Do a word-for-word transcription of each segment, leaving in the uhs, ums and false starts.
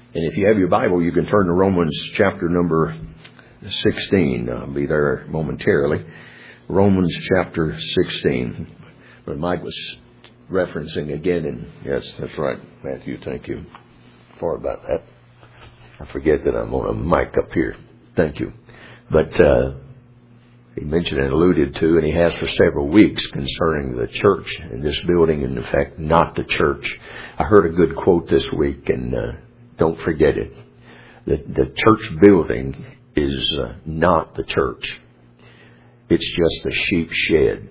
And if you have your Bible, you can turn to Romans chapter number sixteen. I'll be there momentarily. Romans chapter sixteen. But Mike was referencing again, and yes, that's right, Matthew, thank you. Sorry about that. I forget that I'm on a mic up here. Thank you. But uh, he mentioned and alluded to, and he has for several weeks, concerning the church in this building, and in fact, not the church. I heard a good quote this week, and uh, don't forget it. The, the church building is uh, not the church. It's just a sheep shed.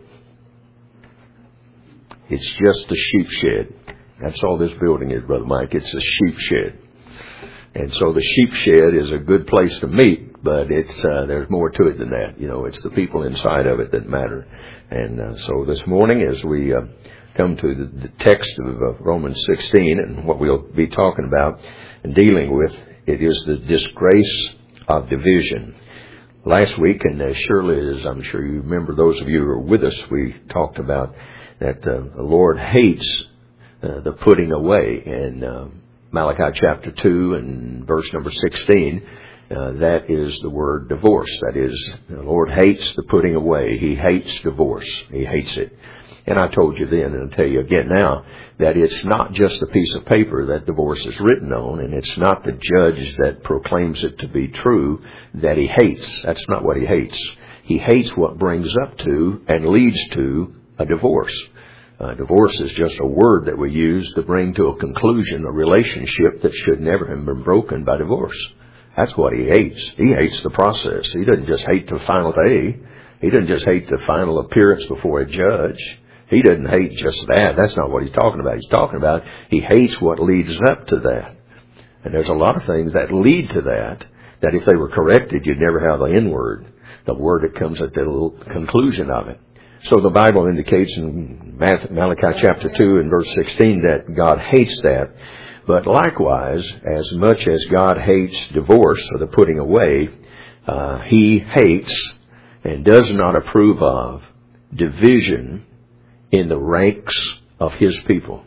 It's just a sheep shed. That's all this building is, Brother Mike. It's a sheep shed. And so the sheep shed is a good place to meet, but it's uh, there's more to it than that. You know, it's the people inside of it that matter. And uh, so this morning, as we uh, come to the, the text of uh, Romans sixteen, and what we'll be talking about and dealing with, it is the disgrace of division. Last week, and as surely as I'm sure you remember, those of you who are with us, we talked about that uh, the Lord hates uh, the putting away. And uh, Malachi chapter two and verse number sixteen, uh, that is the word divorce. That is, the Lord hates the putting away. He hates divorce. He hates it. And I told you then, and I'll tell you again now, that it's not just a piece of paper that divorce is written on, and it's not the judge that proclaims it to be true that he hates. That's not what he hates. He hates what brings up to and leads to a divorce. Uh, divorce is just a word that we use to bring to a conclusion a relationship that should never have been broken by divorce. That's what he hates. He hates the process. He doesn't just hate the final day. He doesn't just hate the final appearance before a judge. He doesn't hate just that. That's not what he's talking about. He's talking about he hates what leads up to that. And there's a lot of things that lead to that, that if they were corrected, you'd never have the N word, the word that comes at the conclusion of it. So the Bible indicates in Malachi chapter two and verse sixteen that God hates that. But likewise, as much as God hates divorce, or the putting away, uh, He hates and does not approve of division in the ranks of His people.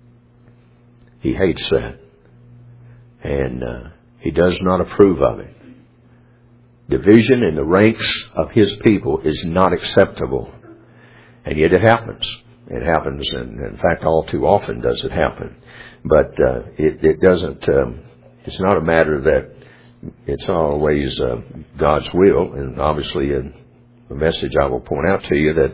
He hates that. And uh, He does not approve of it. Division in the ranks of His people is not acceptable. And yet it happens. It happens, and in fact, all too often does it happen. But uh, it, it doesn't, um, it's not a matter that it's always uh, God's will. And obviously, in the message I will point out to you that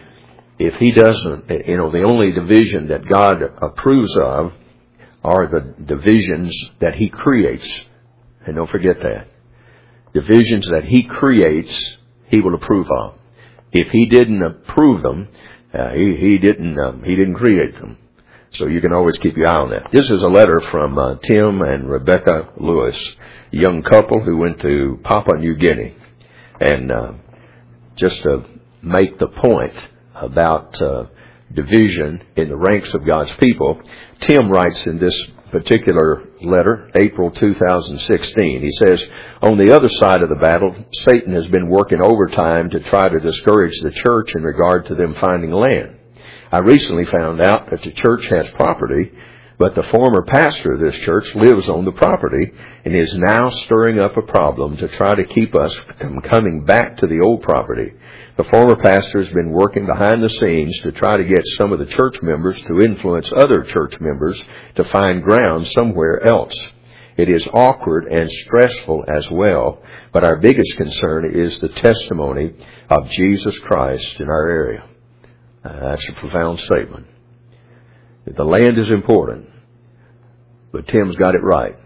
if He doesn't, you know, the only division that God approves of are the divisions that He creates. And don't forget that. Divisions that He creates, He will approve of. If He didn't approve them, uh, he, he didn't um, He didn't create them. So you can always keep your eye on that. This is a letter from uh, Tim and Rebecca Lewis, a young couple who went to Papua New Guinea. And uh, just to make the point about uh, division in the ranks of God's people, Tim writes in this particular letter, April two thousand sixteen, he says, on the other side of the battle, Satan has been working overtime to try to discourage the church in regard to them finding land. I recently found out that the church has property, but the former pastor of this church lives on the property and is now stirring up a problem to try to keep us from coming back to the old property. The former pastor has been working behind the scenes to try to get some of the church members to influence other church members to find ground somewhere else. It is awkward and stressful as well, but our biggest concern is the testimony of Jesus Christ in our area. Uh, that's a profound statement. The land is important, but Tim's got it right.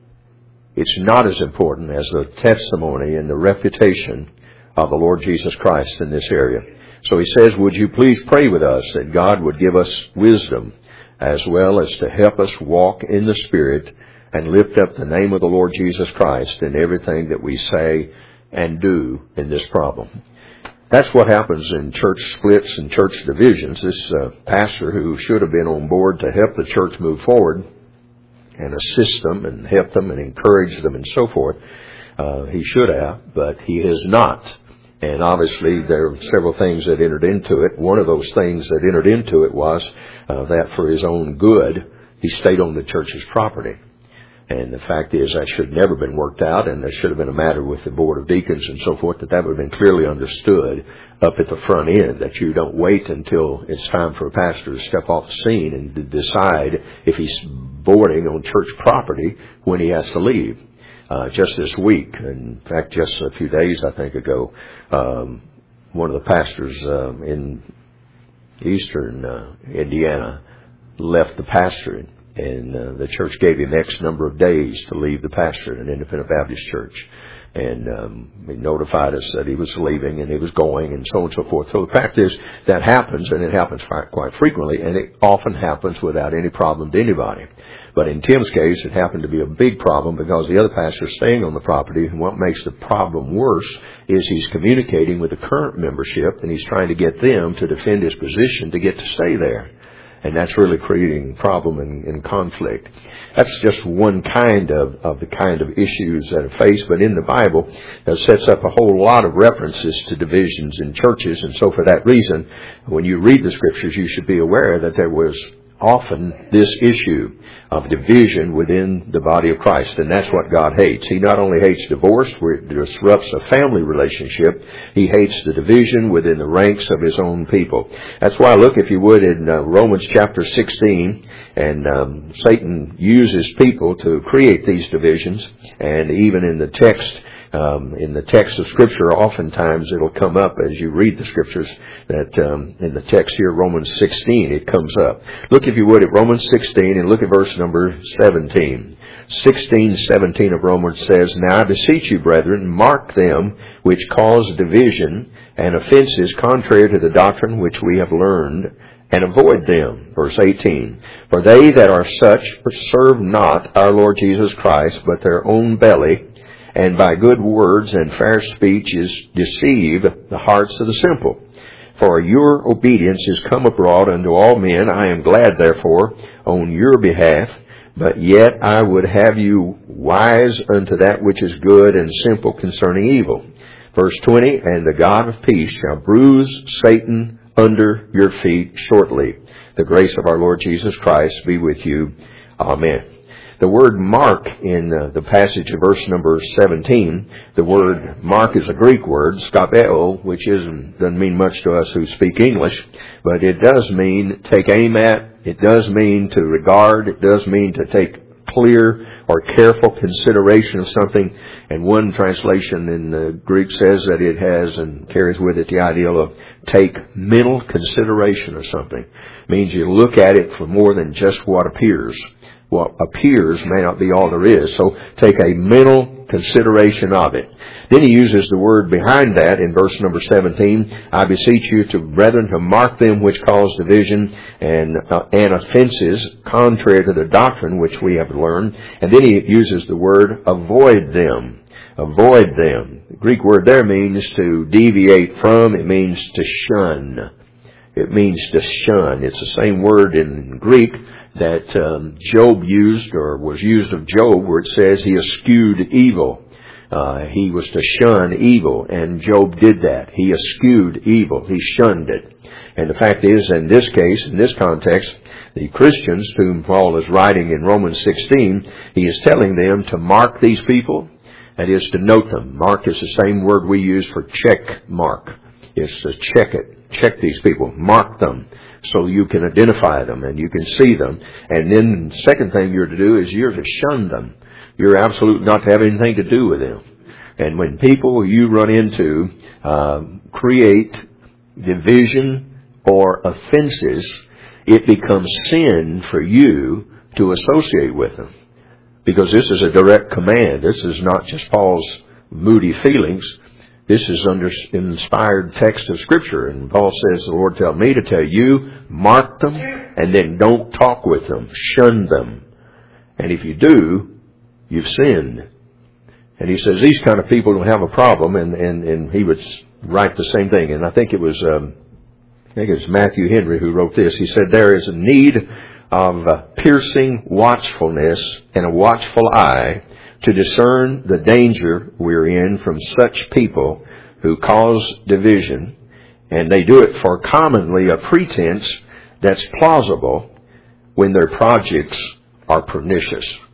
It's not as important as the testimony and the reputation of the Lord Jesus Christ in this area. So he says, would you please pray with us that God would give us wisdom as well as to help us walk in the Spirit and lift up the name of the Lord Jesus Christ in everything that we say and do in this problem. That's what happens in church splits and church divisions. This uh, pastor who should have been on board to help the church move forward and assist them and help them and encourage them and so forth, uh, he should have, but he has not. And obviously there are several things that entered into it. One of those things that entered into it was uh, that for his own good, he stayed on the church's property. And the fact is that should never have been worked out, and there should have been a matter with the Board of Deacons and so forth, that that would have been clearly understood up at the front end, that you don't wait until it's time for a pastor to step off the scene and to decide if he's boarding on church property when he has to leave. Uh, just this week, in fact, just a few days, I think, ago, um, one of the pastors um, in eastern uh, Indiana left the pastorate, and uh, the church gave him X number of days to leave the pastorate in an Independent Baptist church. And um, he notified us that he was leaving and he was going and so on and so forth. So the fact is, that happens, and it happens quite frequently, and it often happens without any problem to anybody. But in Tim's case, it happened to be a big problem because the other pastor is staying on the property, and what makes the problem worse is he's communicating with the current membership, and he's trying to get them to defend his position to get to stay there. And that's really creating problem and, and conflict. That's just one kind of, of the kind of issues that are faced. But in the Bible, it sets up a whole lot of references to divisions in churches. And so for that reason, when you read the Scriptures, you should be aware that there was often this issue of division within the body of Christ, and that's what God hates. He not only hates divorce, where it disrupts a family relationship, He hates the division within the ranks of His own people. That's why, look, if you would, in uh, Romans chapter sixteen, and um, Satan uses people to create these divisions, and even in the text, Um, in the text of Scripture, oftentimes it'll come up as you read the Scriptures, that um, in the text here, Romans sixteen, it comes up. Look, if you would, at Romans sixteen, and look at verse number seventeen. sixteen seventeen of Romans says, "Now I beseech you, brethren, mark them which cause division and offenses contrary to the doctrine which we have learned, and avoid them." Verse eighteen, "For they that are such serve not our Lord Jesus Christ, but their own belly, and by good words and fair speech is deceive the hearts of the simple. For your obedience is come abroad unto all men. I am glad, therefore, on your behalf. But yet I would have you wise unto that which is good, and simple concerning evil." Verse twenty, "And the God of peace shall bruise Satan under your feet shortly. The grace of our Lord Jesus Christ be with you. Amen." The word mark in uh, the passage of verse number seventeen, the word mark is a Greek word, skopeo, which isn't, doesn't mean much to us who speak English, but it does mean take aim at, it does mean to regard, it does mean to take clear or careful consideration of something. And one translation in the Greek says that it has and carries with it the ideal of take mental consideration of something. It means you look at it for more than just what appears. What appears may not be all there is. So take a mental consideration of it. Then he uses the word behind that in verse number seventeen. "I beseech you, to brethren, to mark them which cause division and, uh, and offenses contrary to the doctrine which we have learned." And then he uses the word avoid them. Avoid them. The Greek word there means to deviate from. It means to shun. It means to shun. It's the same word in Greek that um, Job used, or was used of Job, where it says he eschewed evil. Uh, he was to shun evil, and Job did that. He eschewed evil. He shunned it. And the fact is, in this case, in this context, the Christians to whom Paul is writing in Romans sixteen, he is telling them to mark these people. That is, to note them. Mark is the same word we use for check mark. It's to check it. Check these people. Mark them, so you can identify them and you can see them. And then the second thing you're to do is you're to shun them. You're absolutely not to have anything to do with them. And when people you run into uh, create division or offenses, it becomes sin for you to associate with them. Because this is a direct command. This is not just Paul's moody feelings. This is under inspired text of Scripture. And Paul says, "The Lord tell me to tell you, mark them, and then don't talk with them. Shun them. And if you do, you've sinned." And he says these kind of people don't have a problem. And, and, and he would write the same thing. And I think it was, um, I think it was Matthew Henry who wrote this. He said, "There is a need of uh, piercing watchfulness and a watchful eye to discern the danger we're in from such people who cause division, and they do it for commonly a pretense that's plausible when their projects are pernicious."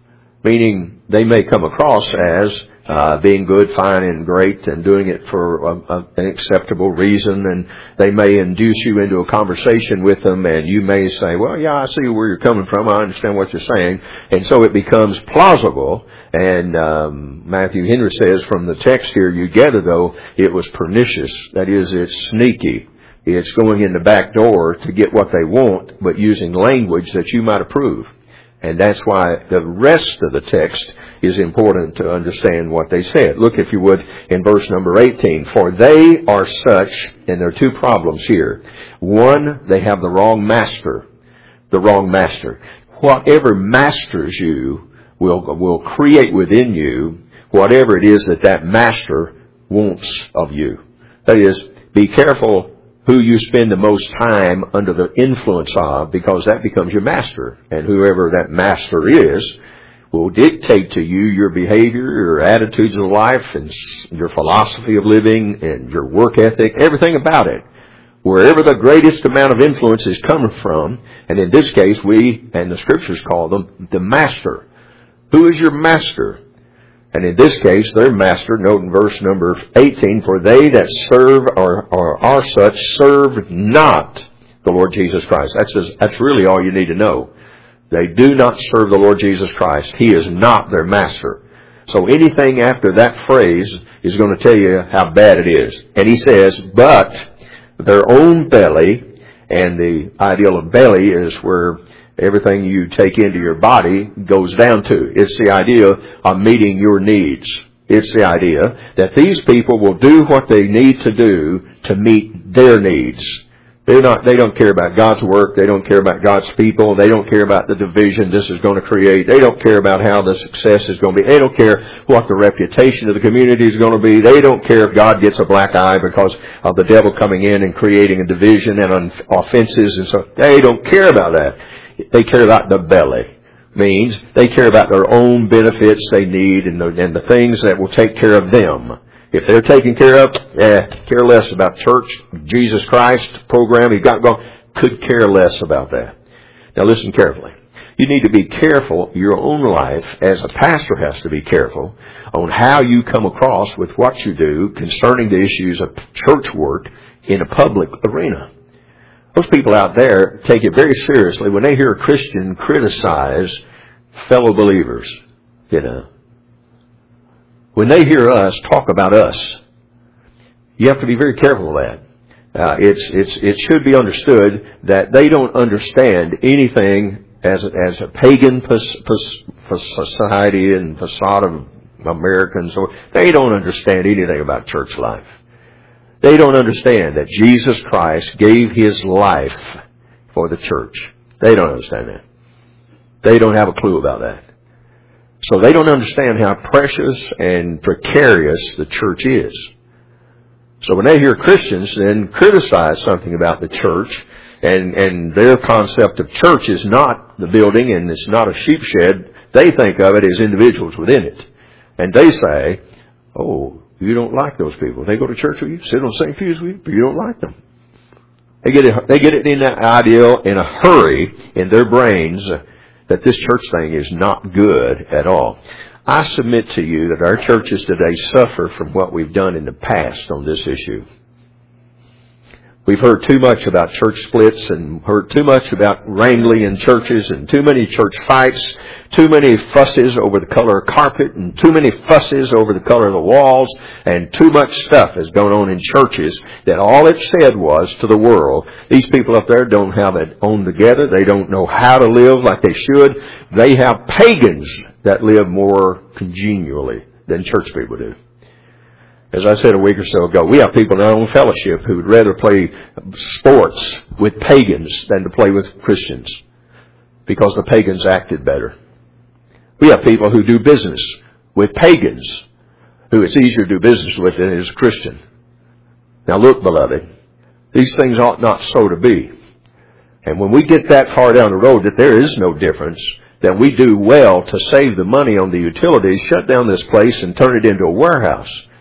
meaning they may come across as uh, being good, fine, and great, and doing it for a, a, an acceptable reason, and they may induce you into a conversation with them, and you may say, well, yeah, I see where you're coming from, I understand what you're saying, and so it becomes plausible, and um, Matthew Henry says from the text here, you gather, though, it was pernicious, that is, it's sneaky. It's going in the back door to get what they want, but using language that you might approve. And that's why the rest of the text is important to understand what they said. Look, if you would, in verse number eighteen. For they are such, and there are two problems here. One, they have the wrong master. The wrong master. Whatever masters you will, will create within you whatever it is that that master wants of you. That is, be careful who you spend the most time under the influence of, because that becomes your master. And whoever that master is will dictate to you your behavior, your attitudes of life, and your philosophy of living, and your work ethic, everything about it. Wherever the greatest amount of influence is coming from, and in this case we, and the Scriptures call them, the master. Who is your master? And in this case, their master, note in verse number eighteen, for they that serve or, or are such serve not the Lord Jesus Christ. That's, just, that's really all you need to know. They do not serve the Lord Jesus Christ. He is not their master. So anything after that phrase is going to tell you how bad it is. And he says, but their own belly, and the ideal of belly is where everything you take into your body goes down to. It's the idea of meeting your needs. It's the idea that these people will do what they need to do to meet their needs. They're not, they don't care about God's work. They don't care about God's people. They don't care about the division this is going to create. They don't care about how the success is going to be. They don't care what the reputation of the community is going to be. They don't care if God gets a black eye because of the devil coming in and creating a division and offenses and so. They don't care about that. They care about the belly. Means they care about their own benefits they need and the, and the things that will take care of them. If they're taken care of, eh, care less about church, Jesus Christ program you've got going. Could care less about that. Now listen carefully. You need to be careful your own life, as a pastor has to be careful, on how you come across with what you do concerning the issues of church work in a public arena. Those people out there take it very seriously when they hear a Christian criticize fellow believers, you know. When they hear us talk about us, you have to be very careful of that. Uh, it's, it's, it should be understood that they don't understand anything as a, as a pagan pos, pos, society and facade of Americans. Or they don't understand anything about church life. They don't understand that Jesus Christ gave His life for the church. They don't understand that. They don't have a clue about that. So they don't understand how precious and precarious the church is. So when they hear Christians then criticize something about the church, and, and their concept of church is not the building and it's not a sheep shed, they think of it as individuals within it. And they say, oh, you don't like those people. They go to church with you, sit on the same pews with you, but you don't like them. They get it, they get it in that idea in a hurry in their brains that this church thing is not good at all. I submit to you that our churches today suffer from what we've done in the past on this issue. We've heard too much about church splits and heard too much about wrangling in churches and too many church fights, too many fusses over the color of carpet and too many fusses over the color of the walls, and too much stuff has gone on in churches that all it said was to the world, these people up there don't have it on together. They don't know how to live like they should. They have pagans that live more congenially than church people do. As I said a week or so ago, we have people in our own fellowship who would rather play sports with pagans than to play with Christians because the pagans acted better. We have people who do business with pagans who it's easier to do business with than it is a Christian. Now look, beloved, these things ought not so to be. And when we get that far down the road that there is no difference, then we do well to save the money on the utilities, shut down this place and turn it into a warehouse.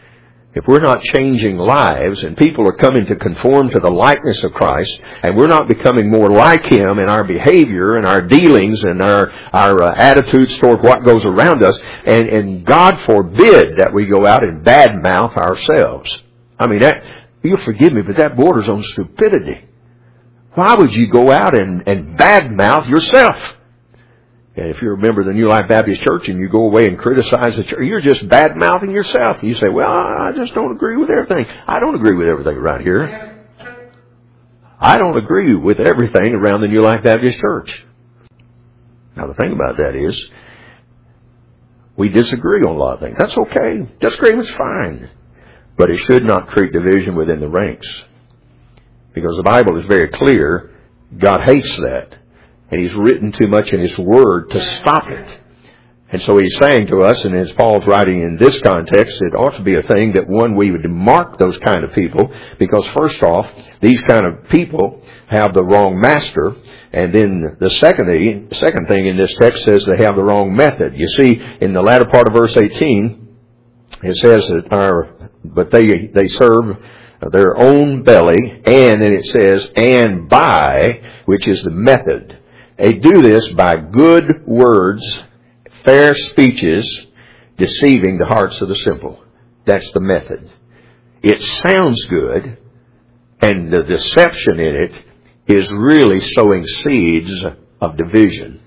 if we're not changing lives and people are coming to conform to the likeness of Christ and we're not becoming more like Him in our behavior and our dealings and our, our uh, attitudes toward what goes around us, and, and God forbid that we go out and badmouth ourselves. I mean, that, you'll forgive me, but that borders on stupidity. Why would you go out and, and badmouth yourself? And if you're a member of the New Life Baptist Church and you go away and criticize the church, you're just bad-mouthing yourself. And you say, well, I just don't agree with everything. I don't agree with everything right here. I don't agree with everything around the New Life Baptist Church. Now, the thing about that is, we disagree on a lot of things. That's okay. Disagreement's fine. But it should not create division within the ranks. Because the Bible is very clear, God hates that. And He's written too much in His Word to stop it. And so He's saying to us, and as Paul's writing in this context, it ought to be a thing that, one, we would mark those kind of people, because first off, these kind of people have the wrong master, and then the second thing, second thing in this text says they have the wrong method. You see, in the latter part of verse eighteen, it says that our, but they, they serve their own belly, and then it says, and by, which is the method. They do this by good words, fair speeches, deceiving the hearts of the simple. That's the method. It sounds good, and the deception in it is really sowing seeds of division.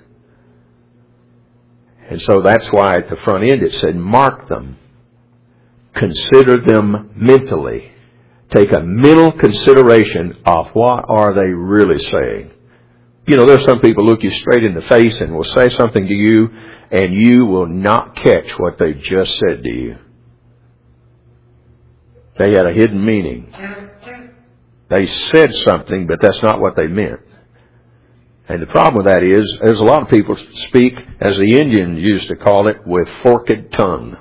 And so that's why at the front end it said, mark them. Consider them mentally. Take a mental consideration of what are they really saying. You know, there's some people look you straight in the face and will say something to you, and you will not catch what they just said to you. They had a hidden meaning. They said something, but that's not what they meant. And the problem with that is, there's a lot of people speak, as the Indians used to call it, with forked tongue.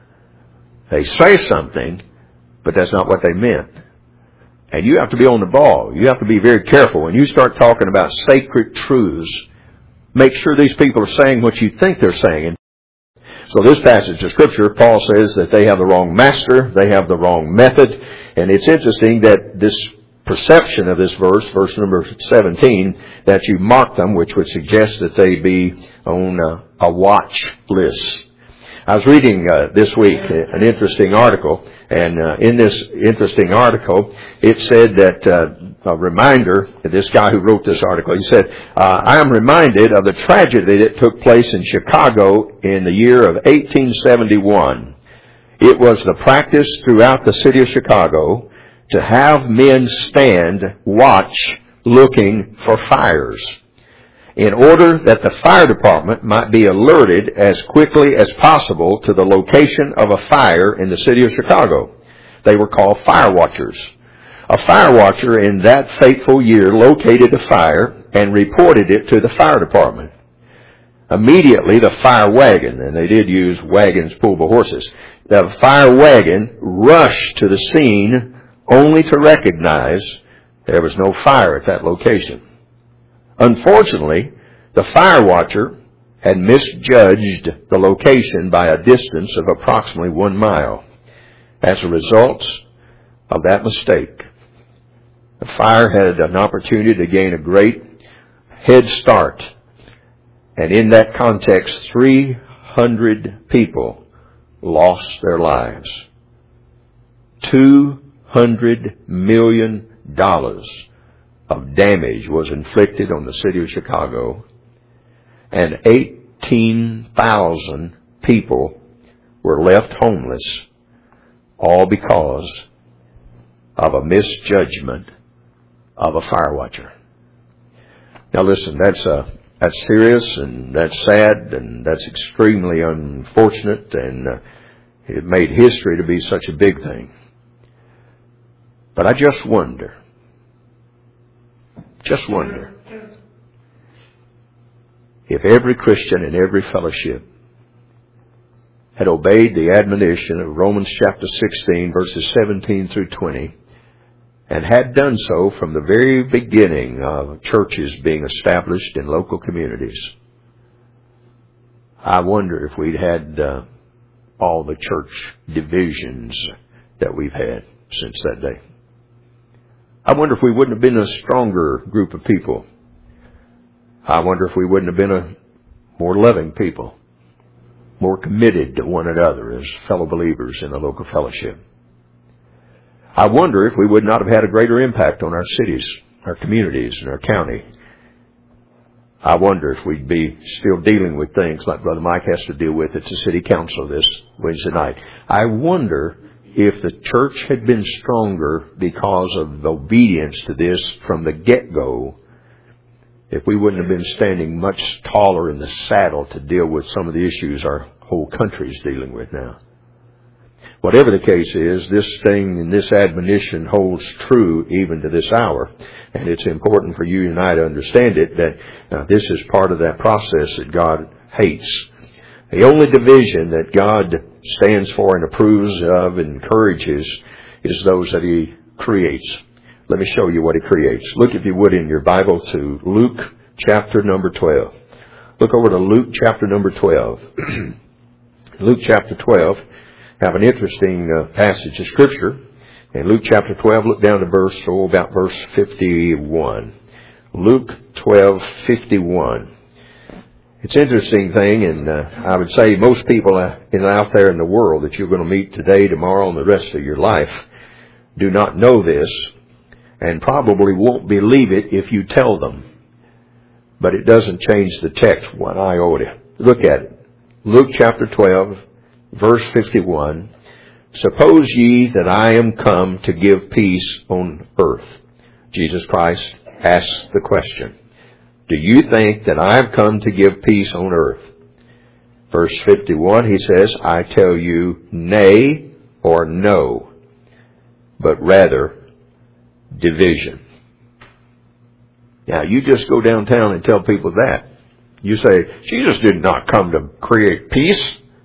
They say something, but that's not what they meant. And you have to be on the ball. You have to be very careful. When you start talking about sacred truths, make sure these people are saying what you think they're saying. So this passage of Scripture, Paul says that they have the wrong master, they have the wrong method. And it's interesting that this perception of this verse, verse number seventeen, that you mark them, which would suggest that they be on a, a watch list. I was reading uh, this week an interesting article, and uh, in this interesting article, it said that, uh, a reminder, this guy who wrote this article, he said, uh, I am reminded of the tragedy that took place in Chicago in the year of eighteen seventy-one. It was the practice throughout the city of Chicago to have men stand watch looking for fires, in order that the fire department might be alerted as quickly as possible to the location of a fire in the city of Chicago. They were called fire watchers. A fire watcher in that fateful year located a fire and reported it to the fire department. Immediately, the fire wagon, and they did use wagons pulled by horses, the fire wagon rushed to the scene only to recognize there was no fire at that location. Unfortunately, the fire watcher had misjudged the location by a distance of approximately one mile. As a result of that mistake, the fire had an opportunity to gain a great head start. And in that context, three hundred people lost their lives. two hundred million dollars of damage was inflicted on the city of Chicago, and eighteen thousand people were left homeless, all because of a misjudgment of a fire watcher. Now listen, that's uh, that's serious, and that's sad, and that's extremely unfortunate, and uh, it made history to be such a big thing. But I just wonder, just wonder, if every Christian in every fellowship had obeyed the admonition of Romans chapter sixteen, verses seventeen through twenty, and had done so from the very beginning of churches being established in local communities. I wonder if we'd had uh, all the church divisions that we've had since that day. I wonder if we wouldn't have been a stronger group of people. I wonder if we wouldn't have been a more loving people, more committed to one another as fellow believers in the local fellowship. I wonder if we would not have had a greater impact on our cities, our communities, and our county. I wonder if we'd be still dealing with things like Brother Mike has to deal with at the city council this Wednesday night. I wonder if the church had been stronger because of obedience to this from the get-go, if we wouldn't have been standing much taller in the saddle to deal with some of the issues our whole country is dealing with now. Whatever the case is, this thing and this admonition holds true even to this hour. And it's important for you and I to understand it, that uh, this is part of that process that God hates. The only division that God stands for and approves of and encourages is those that He creates. Let me show you what He creates. Look, if you would, in your Bible to Luke chapter number twelve. Look over to Luke chapter number twelve. Luke chapter twelve. Have an interesting uh, passage of Scripture. In Luke chapter twelve, look down to verse, oh, about verse fifty-one. Luke twelve fifty-one. It's an interesting thing, and uh, I would say most people uh, in, out there in the world that you're going to meet today, tomorrow, and the rest of your life do not know this, and probably won't believe it if you tell them. But it doesn't change the text one iota. Look at it. Luke chapter twelve, verse fifty-one. Suppose ye that I am come to give peace on earth. Jesus Christ asks the question. Do you think that I have come to give peace on earth? Verse fifty-one, he says, I tell you, nay or no, but rather division. Now, you just go downtown and tell people that. You say, Jesus did not come to create peace.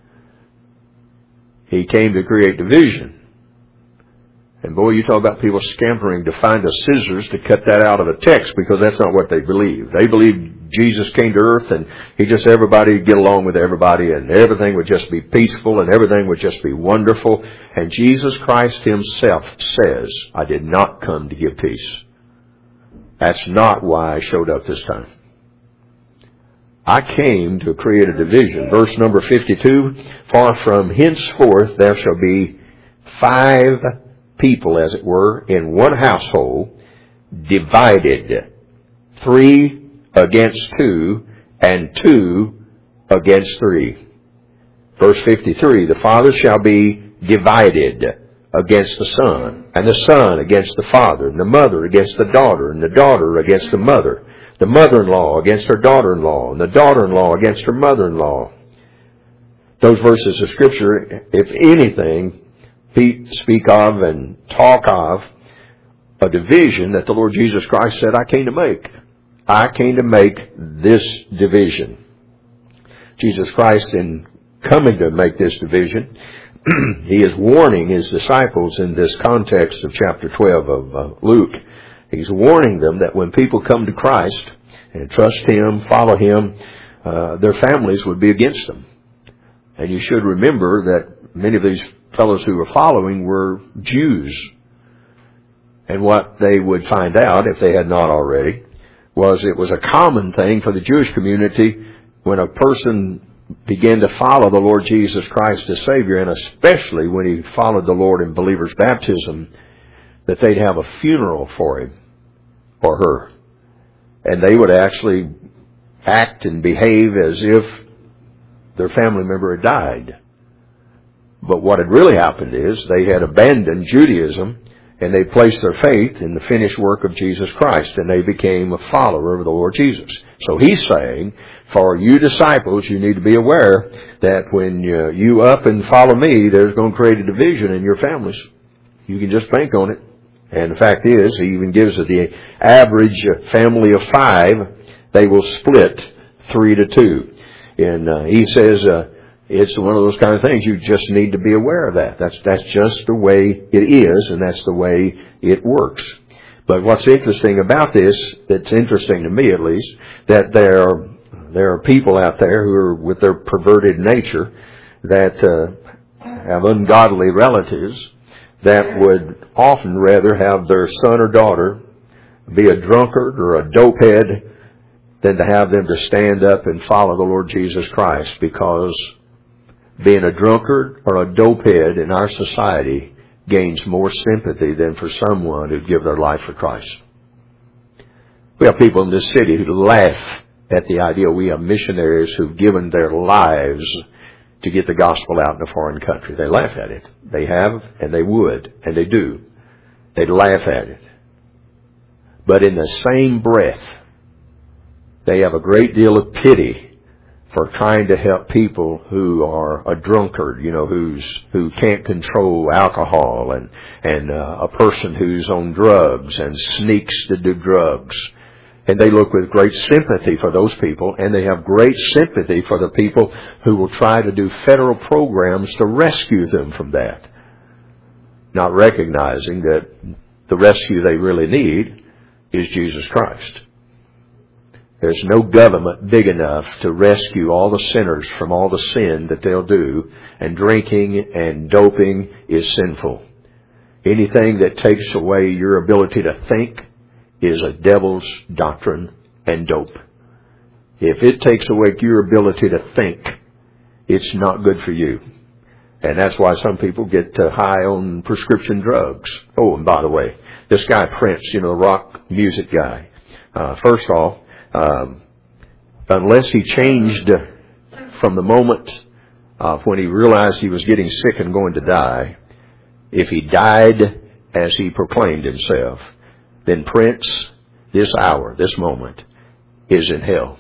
He came to create division. And boy, you talk about people scampering to find the scissors to cut that out of the text, because that's not what they believe. They believe Jesus came to earth and He just, everybody would get along with everybody and everything would just be peaceful and everything would just be wonderful. And Jesus Christ Himself says, I did not come to give peace. That's not why I showed up this time. I came to create a division. Verse number fifty-two, for from henceforth there shall be five people, as it were, in one household, divided, three against two, and two against three. Verse fifty-three, the father shall be divided against the son, and the son against the father, and the mother against the daughter, and the daughter against the mother, the mother-in-law against her daughter-in-law, and the daughter-in-law against her mother-in-law. Those verses of Scripture, if anything, speak of and talk of a division that the Lord Jesus Christ said, I came to make. I came to make this division. Jesus Christ, in coming to make this division, He is warning His disciples in this context of chapter twelve of uh, Luke. He's warning them that when people come to Christ and trust Him, follow Him, uh, their families would be against them. And you should remember that many of these fellows who were following were Jews. And what they would find out, if they had not already, was it was a common thing for the Jewish community when a person began to follow the Lord Jesus Christ as Savior, and especially when he followed the Lord in believer's baptism, that they'd have a funeral for him or her. And they would actually act and behave as if their family member had died. But what had really happened is they had abandoned Judaism and they placed their faith in the finished work of Jesus Christ, and they became a follower of the Lord Jesus. So He's saying, for you disciples, you need to be aware that when you, you up and follow me, there's going to create a division in your families. You can just bank on it. And the fact is, He even gives it the average family of five, they will split three to two. And uh, He says, uh, it's one of those kind of things. You just need to be aware of that. That's that's just the way it is, and that's the way it works. But what's interesting about this, that's interesting to me at least, that there are, there are people out there who are with their perverted nature that uh, have ungodly relatives that would often rather have their son or daughter be a drunkard or a dopehead than to have them to stand up and follow the Lord Jesus Christ, because being a drunkard or a dopehead in our society gains more sympathy than for someone who'd give their life for Christ. We have people in this city who laugh at the idea we have missionaries who've given their lives to get the gospel out in a foreign country. They laugh at it. They have, and they would, and they do. They laugh at it. But in the same breath, they have a great deal of pity for trying to help people who are a drunkard, you know, who's who can't control alcohol, and and uh, a person who's on drugs and sneaks to do drugs. And they look with great sympathy for those people, and they have great sympathy for the people who will try to do federal programs to rescue them from that, not recognizing that the rescue they really need is Jesus Christ. There's no government big enough to rescue all the sinners from all the sin that they'll do, and drinking and doping is sinful. Anything that takes away your ability to think is a devil's doctrine and dope. If it takes away your ability to think, it's not good for you. And that's why some people get uh, high on prescription drugs. Oh, and by the way, this guy Prince, you know, the rock music guy, uh, first off, um, unless he changed from the moment uh, when he realized he was getting sick and going to die, if he died as he proclaimed himself, then Prince, this hour, this moment, is in hell.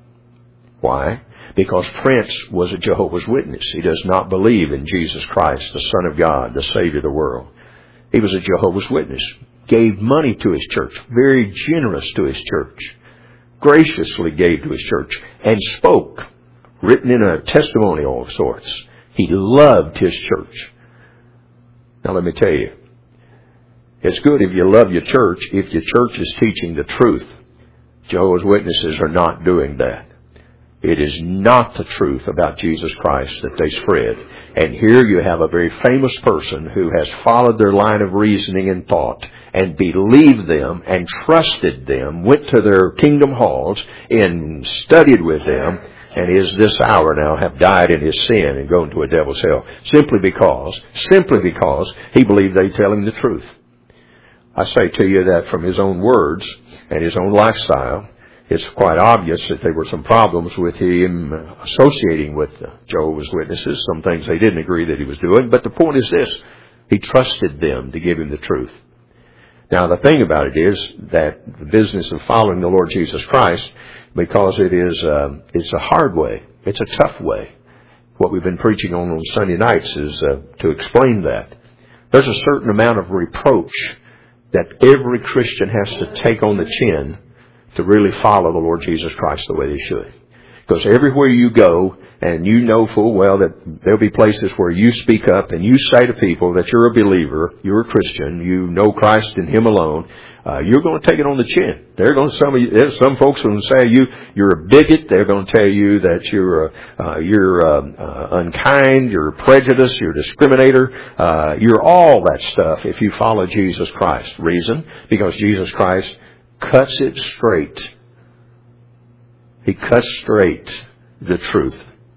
Why? Because Prince was a Jehovah's Witness. He does not believe in Jesus Christ, the Son of God, the Savior of the world. He was a Jehovah's Witness. Gave money to his church. Very generous to his church. Graciously gave to his church. And spoke. Written in a testimonial of sorts. He loved his church. Now let me tell you. It's good if you love your church, if your church is teaching the truth. Jehovah's Witnesses are not doing that. It is not the truth about Jesus Christ that they spread. And here you have a very famous person who has followed their line of reasoning and thought and believed them and trusted them, went to their kingdom halls and studied with them, and is this hour now have died in his sin and gone to a devil's hell. Simply because, simply because he believed they tell him the truth. I say to you that from his own words and his own lifestyle, it's quite obvious that there were some problems with him associating with Jehovah's Witnesses, some things they didn't agree that he was doing. But the point is this, he trusted them to give him the truth. Now the thing about it is that the business of following the Lord Jesus Christ, because it is uh, it's a hard way, it's a tough way. What we've been preaching on on Sunday nights is uh, to explain that. There's a certain amount of reproach that every Christian has to take on the chin to really follow the Lord Jesus Christ the way they should. Because everywhere you go, and you know full well that there'll be places where you speak up and you say to people that you're a believer, you're a Christian, you know Christ and Him alone, uh, you're going to take it on the chin. They're going to, some of you, there's some folks will say you, you're a bigot. They're going to tell you that you're, uh, uh, you're, uh, uh, unkind, you're prejudiced, you're a discriminator, uh, you're all that stuff if you follow Jesus Christ. Reason? Because Jesus Christ cuts it straight. He cuts straight the truth.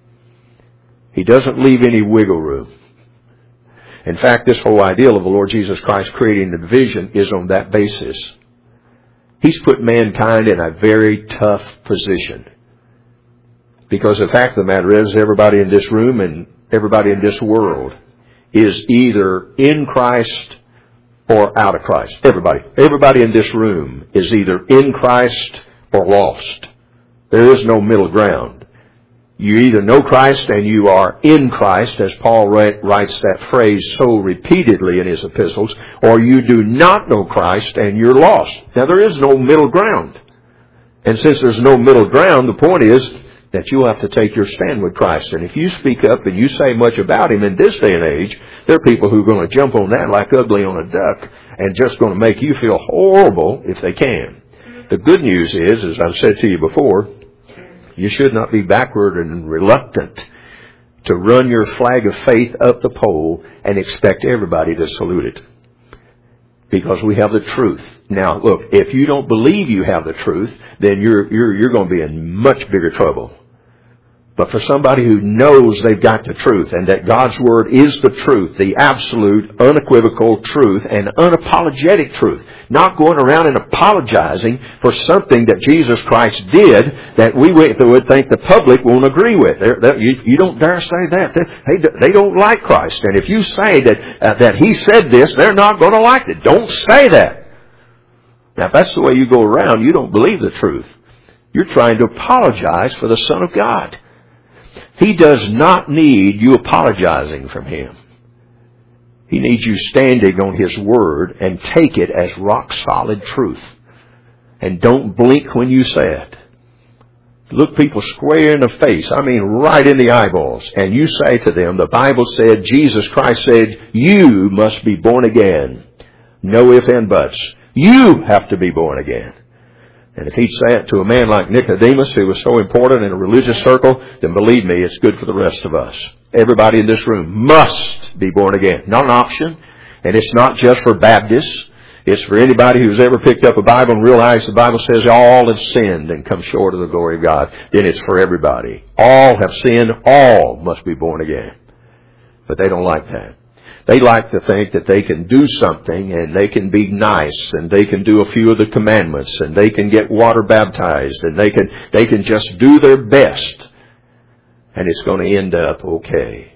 He doesn't leave any wiggle room. In fact, this whole ideal of the Lord Jesus Christ creating the division is on that basis. He's put mankind in a very tough position. Because the fact of the matter is, everybody in this room and everybody in this world is either in Christ or out of Christ. Everybody. Everybody in this room is either in Christ or lost. There is no middle ground. You either know Christ and you are in Christ, as Paul writes that phrase so repeatedly in his epistles, or you do not know Christ and you're lost. Now there is no middle ground. And since there's no middle ground, the point is that you'll have to take your stand with Christ. And if you speak up and you say much about Him in this day and age, there are people who are going to jump on that like ugly on a duck and just going to make you feel horrible if they can. The good news is, as I've said to you before, you should not be backward and reluctant to run your flag of faith up the pole and expect everybody to salute it. Because we have the truth. Now, look, if you don't believe you have the truth, then you're, you're, you're going to be in much bigger trouble. But for somebody who knows they've got the truth and that God's Word is the truth, the absolute, unequivocal truth and unapologetic truth, not going around and apologizing for something that Jesus Christ did that we would think the public won't agree with. They're, they're, you, you don't dare say that. They, they don't like Christ. And if you say that, uh, that He said this, they're not going to like it. Don't say that. Now, if that's the way you go around, you don't believe the truth. You're trying to apologize for the Son of God. He does not need you apologizing from Him. He needs you standing on His Word and take it as rock solid truth. And don't blink when you say it. Look people square in the face, I mean right in the eyeballs, and you say to them, the Bible said, Jesus Christ said, you must be born again. No ifs and buts. You have to be born again. And if he'd say it to a man like Nicodemus, who was so important in a religious circle, then believe me, it's good for the rest of us. Everybody in this room must be born again. Not an option. And it's not just for Baptists. It's for anybody who's ever picked up a Bible and realized the Bible says all have sinned and come short of the glory of God. Then it's for everybody. All have sinned. All must be born again. But they don't like that. They like to think that they can do something and they can be nice and they can do a few of the commandments and they can get water baptized and they can, they can just do their best and it's going to end up okay.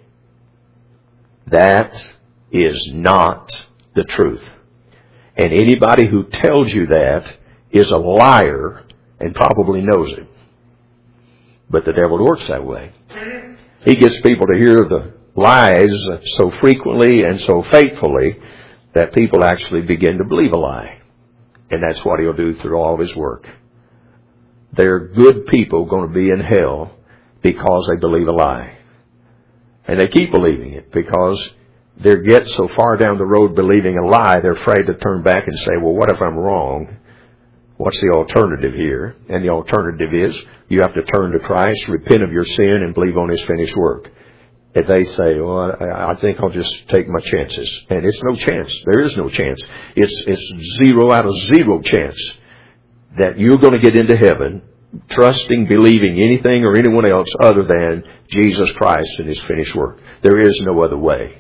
That is not the truth. And anybody who tells you that is a liar and probably knows it. But the devil works that way. He gets people to hear the lies so frequently and so faithfully that people actually begin to believe a lie. And that's what he'll do through all of his work. There are good people going to be in hell because they believe a lie. And they keep believing it because they get so far down the road believing a lie, they're afraid to turn back and say, well, what if I'm wrong? What's the alternative here? And the alternative is you have to turn to Christ, repent of your sin, and believe on His finished work. If they say, well, I think I'll just take my chances. And it's no chance. There is no chance. It's, it's zero out of zero chance that you're going to get into heaven trusting, believing anything or anyone else other than Jesus Christ and His finished work. There is no other way.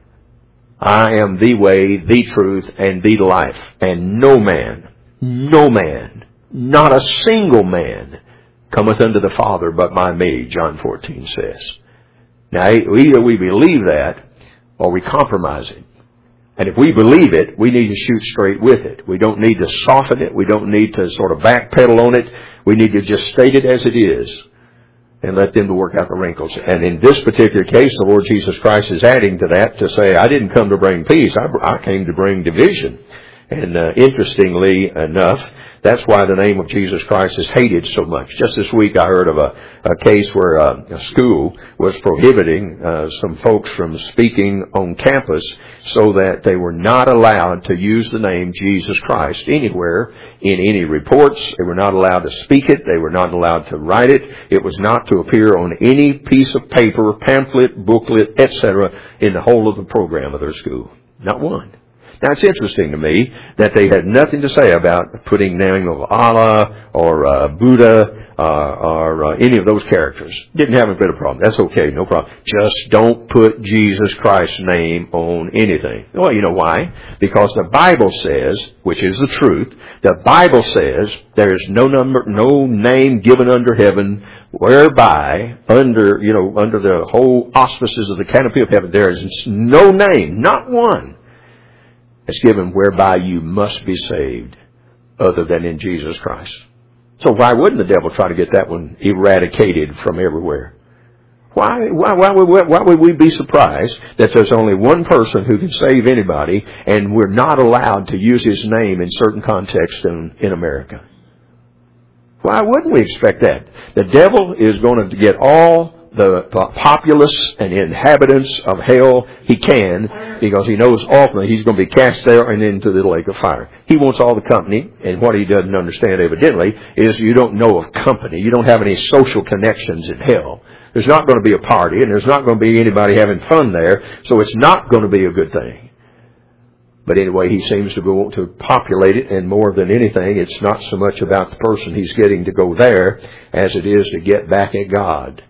I am the way, the truth, and the life. And no man, no man, not a single man cometh unto the Father but by me, John fourteen says. Now, either we believe that or we compromise it. And if we believe it, we need to shoot straight with it. We don't need to soften it. We don't need to sort of backpedal on it. We need to just state it as it is and let them to work out the wrinkles. And in this particular case, the Lord Jesus Christ is adding to that to say, I didn't come to bring peace. I, I came to bring division. And uh, interestingly enough, that's why the name of Jesus Christ is hated so much. Just this week I heard of a, a case where uh, a school was prohibiting uh, some folks from speaking on campus so that they were not allowed to use the name Jesus Christ anywhere in any reports. They were not allowed to speak it. They were not allowed to write it. It was not to appear on any piece of paper, pamphlet, booklet, et cetera in the whole of the program of their school. Not one. Now, it's interesting to me that they had nothing to say about putting the name of Allah or uh, Buddha uh, or uh, any of those characters. Didn't have a bit of problem. That's okay, no problem. Just don't put Jesus Christ's name on anything. Well, you know why? Because the Bible says, which is the truth, the Bible says there is no number, no name given under heaven whereby under, you know, under the whole auspices of the canopy of heaven, there is no name, not one, it's given whereby you must be saved other than in Jesus Christ. So why wouldn't the devil try to get that one eradicated from everywhere? Why, why, why, would, why would we be surprised that there's only one person who can save anybody and we're not allowed to use His name in certain contexts in, in America? Why wouldn't we expect that? The devil is going to get all the populace and inhabitants of hell he can, because he knows ultimately he's going to be cast there and into the lake of fire. He wants all the company, and what he doesn't understand evidently is you don't know of company. You don't have any social connections in hell. There's not going to be a party, and there's not going to be anybody having fun there, so it's not going to be a good thing. But anyway, he seems to want to populate it, and more than anything, it's not so much about the person he's getting to go there as it is to get back at God.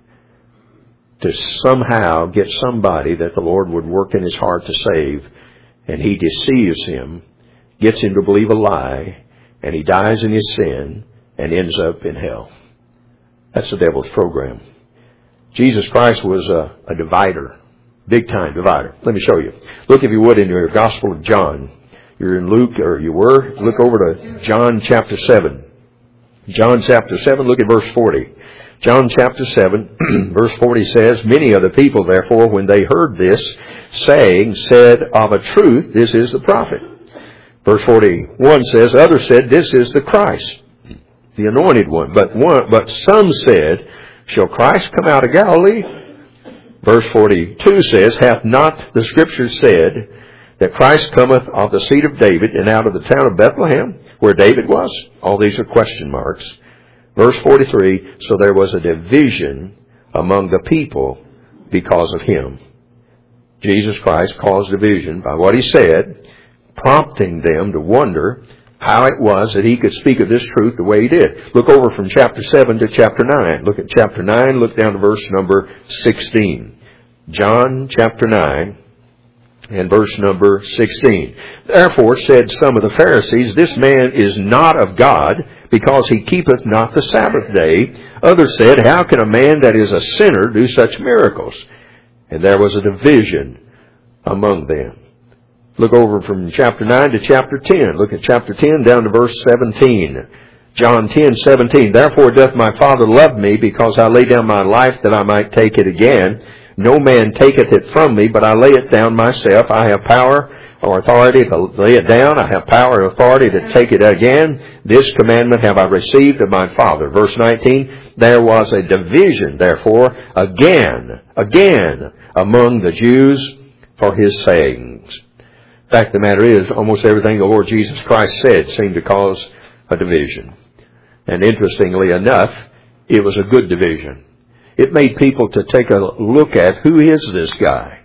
To somehow get somebody that the Lord would work in his heart to save, and he deceives him, gets him to believe a lie, and he dies in his sin and ends up in hell. That's the devil's program. Jesus Christ was a, a divider. Big time divider. Let me show you. Look, if you would, in your Gospel of John. You're in Luke, or you were. Look over to John chapter seven. John chapter seven, look at verse forty. John chapter seven, verse forty says, Many of the people, therefore, when they heard this saying, said, Of a truth, this is the prophet. Verse forty-one says, Others said, This is the Christ, the anointed one. But one, but some said, Shall Christ come out of Galilee? Verse forty-two says, Hath not the Scripture said that Christ cometh of the seed of David and out of the town of Bethlehem, where David was? All these are question marks. Verse forty-three, So there was a division among the people because of him. Jesus Christ caused division by what he said, prompting them to wonder how it was that he could speak of this truth the way he did. Look over from chapter seven to chapter nine. Look at chapter nine, look down to verse number sixteen. John chapter nine and verse number sixteen. Therefore said some of the Pharisees, This man is not of God, because he keepeth not the Sabbath day. Others said, How can a man that is a sinner do such miracles? And there was a division among them. Look over from chapter nine to chapter ten. Look at chapter ten down to verse seventeen. John ten seventeen. Therefore doth my Father love me, because I lay down my life that I might take it again. No man taketh it from me, but I lay it down myself. I have power or authority to lay it down. I have power and authority to take it again. This commandment have I received of my Father. Verse nineteen. There was a division, therefore, again, again, among the Jews for his sayings. The fact of the matter is, almost everything the Lord Jesus Christ said seemed to cause a division. And interestingly enough, it was a good division. It made people to take a look at, who is this guy?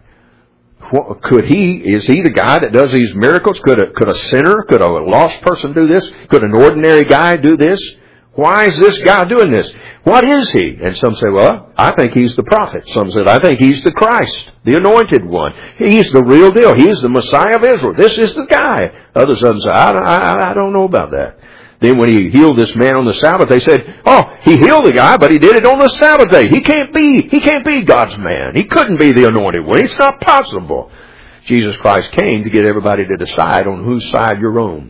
Could he, is he the guy that does these miracles? Could a, could a sinner, could a lost person do this? Could an ordinary guy do this? Why is this guy doing this? What is he? And some say, well, I think he's the prophet. Some said, I think he's the Christ, the anointed one. He's the real deal. He's the Messiah of Israel. This is the guy. Others of them say, I, I, I don't know about that. Then when he healed this man on the Sabbath, they said, oh, he healed the guy, but he did it on the Sabbath day. He can't be, he can't be God's man. He couldn't be the anointed one. It's not possible. Jesus Christ came to get everybody to decide on whose side you're on.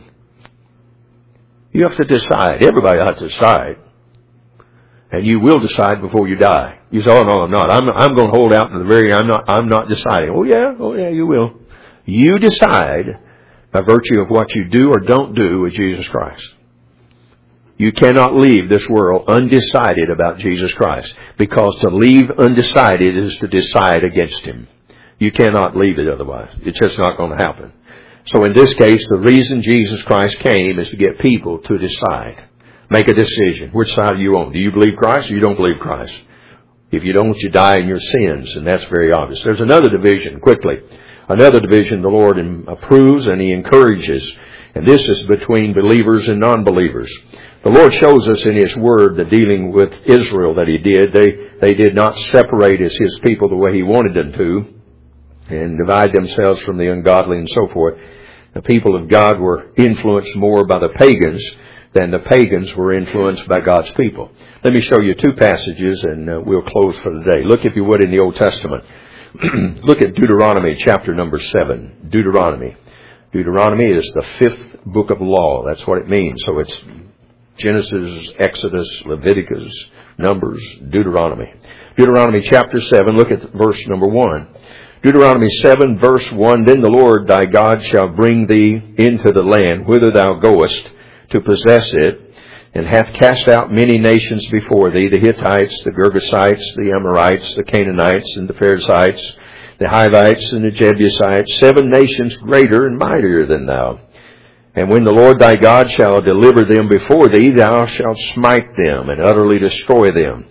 You have to decide. Everybody has to decide. And you will decide before you die. You say, oh, no, I'm not. I'm, I'm going to hold out to the very, I'm not, I'm not deciding. Oh, yeah, oh, yeah, you will. You decide by virtue of what you do or don't do with Jesus Christ. You cannot leave this world undecided about Jesus Christ, because to leave undecided is to decide against Him. You cannot leave it otherwise. It's just not going to happen. So in this case, the reason Jesus Christ came is to get people to decide. Make a decision. Which side are you on? Do you believe Christ or you don't believe Christ? If you don't, you die in your sins, and that's very obvious. There's another division, quickly. Another division the Lord approves and He encourages, and this is between believers and non-believers. The Lord shows us in His Word the dealing with Israel that He did. They, they did not separate as His people the way He wanted them to, and divide themselves from the ungodly and so forth. The people of God were influenced more by the pagans than the pagans were influenced by God's people. Let me show you two passages, and uh, we'll close for the day. Look, if you would, in the Old Testament. Look at Deuteronomy chapter number seven. Deuteronomy. Deuteronomy is the fifth book of law. That's what it means. So it's Genesis, Exodus, Leviticus, Numbers, Deuteronomy. Deuteronomy chapter seven, look at verse number one. Deuteronomy seven, verse one, Then the Lord thy God shall bring thee into the land whither thou goest to possess it, and hath cast out many nations before thee, the Hittites, the Girgasites, the Amorites, the Canaanites, and the Perizzites, the Hivites, and the Jebusites, seven nations greater and mightier than thou. And when the Lord thy God shall deliver them before thee, thou shalt smite them and utterly destroy them.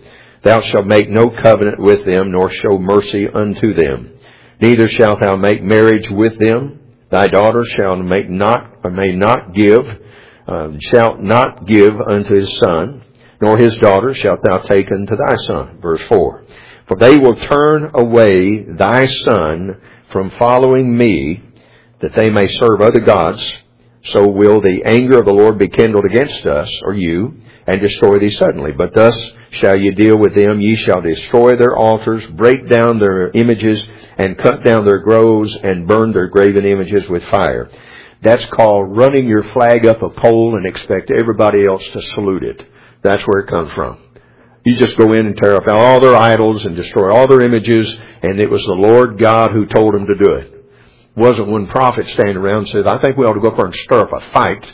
Thou shalt make no covenant with them, nor show mercy unto them. Neither shalt thou make marriage with them. Thy daughter shall make not, or may not give, uh, shalt not give unto his son, nor his daughter shalt thou take unto thy son. Verse four. For they will turn away thy son from following me, that they may serve other gods. So will the anger of the Lord be kindled against us, or you, and destroy thee suddenly. But thus shall ye deal with them. Ye shall destroy their altars, break down their images, and cut down their groves, and burn their graven images with fire. That's called running your flag up a pole and expect everybody else to salute it. That's where it comes from. You just go in and tear up all their idols and destroy all their images, and it was the Lord God who told them to do it. It wasn't one prophet standing around and said, I think we ought to go up there and stir up a fight.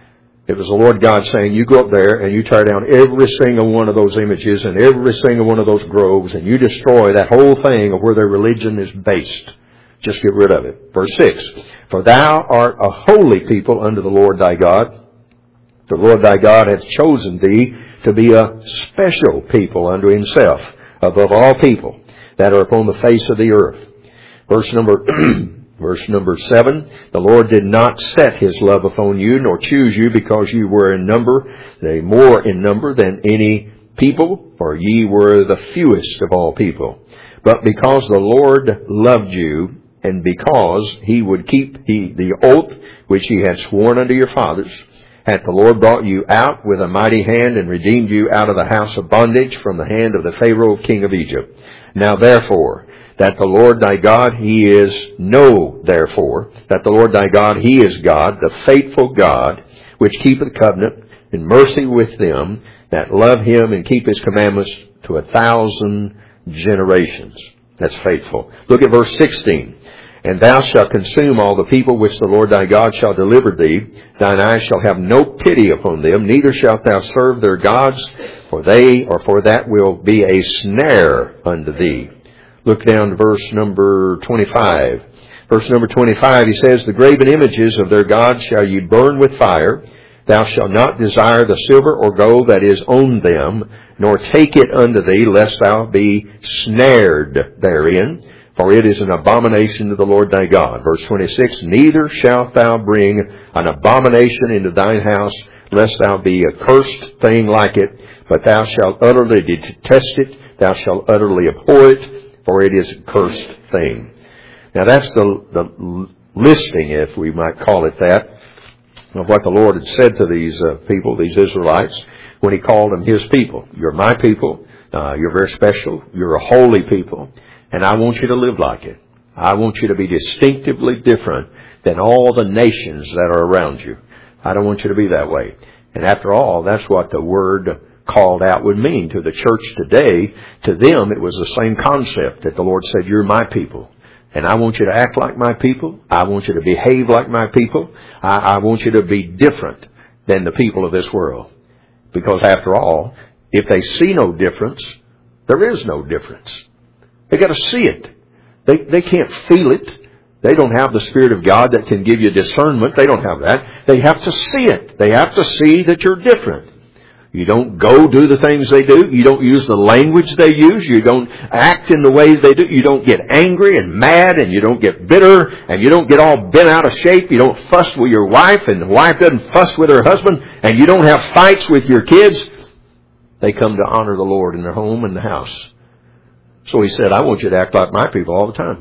It was the Lord God saying, you go up there and you tear down every single one of those images and every single one of those groves, and you destroy that whole thing of where their religion is based. Just get rid of it. Verse six. For thou art a holy people unto the Lord thy God. The Lord thy God hath chosen thee to be a special people unto himself above all people that are upon the face of the earth. Verse number verse number seven. The Lord did not set his love upon you, nor choose you, because you were in number, they more in number than any people, for ye were the fewest of all people. But because the Lord loved you, and because he would keep he, the oath which he had sworn unto your fathers, hath the Lord brought you out with a mighty hand, and redeemed you out of the house of bondage from the hand of the Pharaoh king of Egypt. Now therefore, that the Lord thy God, he is, know therefore, that the Lord thy God, he is God, the faithful God, which keepeth covenant in mercy with them that love him and keep his commandments to a thousand generations. That's faithful. Look at verse sixteen. And thou shalt consume all the people which the Lord thy God shall deliver thee. Thine eyes shall have no pity upon them, neither shalt thou serve their gods, for they, or for that will be a snare unto thee. Look down to verse number twenty-five. Verse number twenty-five, he says, the graven images of their gods shall ye burn with fire. Thou shalt not desire the silver or gold that is on them, nor take it unto thee, lest thou be snared therein. For it is an abomination to the Lord thy God. Verse twenty-six, neither shalt thou bring an abomination into thine house, lest thou be a cursed thing like it, but thou shalt utterly detest it, thou shalt utterly abhor it, for it is a cursed thing. Now that's the, the listing, if we might call it that, of what the Lord had said to these uh, people, these Israelites, when he called them his people. You're my people, uh, you're very special, you're a holy people. And I want you to live like it. I want you to be distinctively different than all the nations that are around you. I don't want you to be that way. And after all, that's what the word called out would mean to the church today. To them, it was the same concept that the Lord said, you're my people. And I want you to act like my people. I want you to behave like my people. I, I want you to be different than the people of this world. Because after all, if they see no difference, there is no difference. They got to see it. They they can't feel it. They don't have the Spirit of God that can give you discernment. They don't have that. They have to see it. They have to see that you're different. You don't go do the things they do. You don't use the language they use. You don't act in the ways they do. You don't get angry and mad, and you don't get bitter, and you don't get all bent out of shape. You don't fuss with your wife, and the wife doesn't fuss with her husband, and you don't have fights with your kids. They come to honor the Lord in their home and the house. So he said, I want you to act like my people all the time.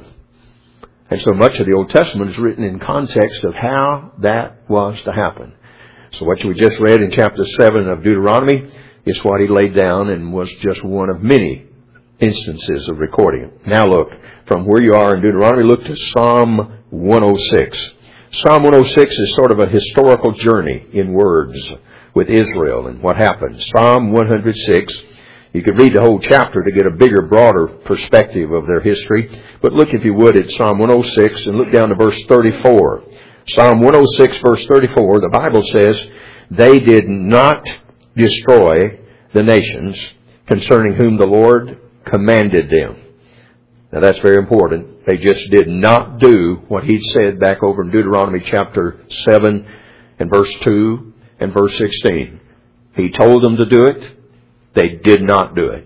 And so much of the Old Testament is written in context of how that was to happen. So what we just read in chapter seven of Deuteronomy is what he laid down and was just one of many instances of recording it. Now look, from where you are in Deuteronomy, look to Psalm one oh six. Psalm one oh six is sort of a historical journey in words with Israel and what happened. Psalm one oh six. You could read the whole chapter to get a bigger, broader perspective of their history. But look, if you would, at Psalm one oh six and look down to verse thirty-four. Psalm one oh six, verse thirty-four, the Bible says, they did not destroy the nations concerning whom the Lord commanded them. Now that's very important. They just did not do what he said back over in Deuteronomy chapter seven and verse two and verse sixteen. He told them to do it. They did not do it.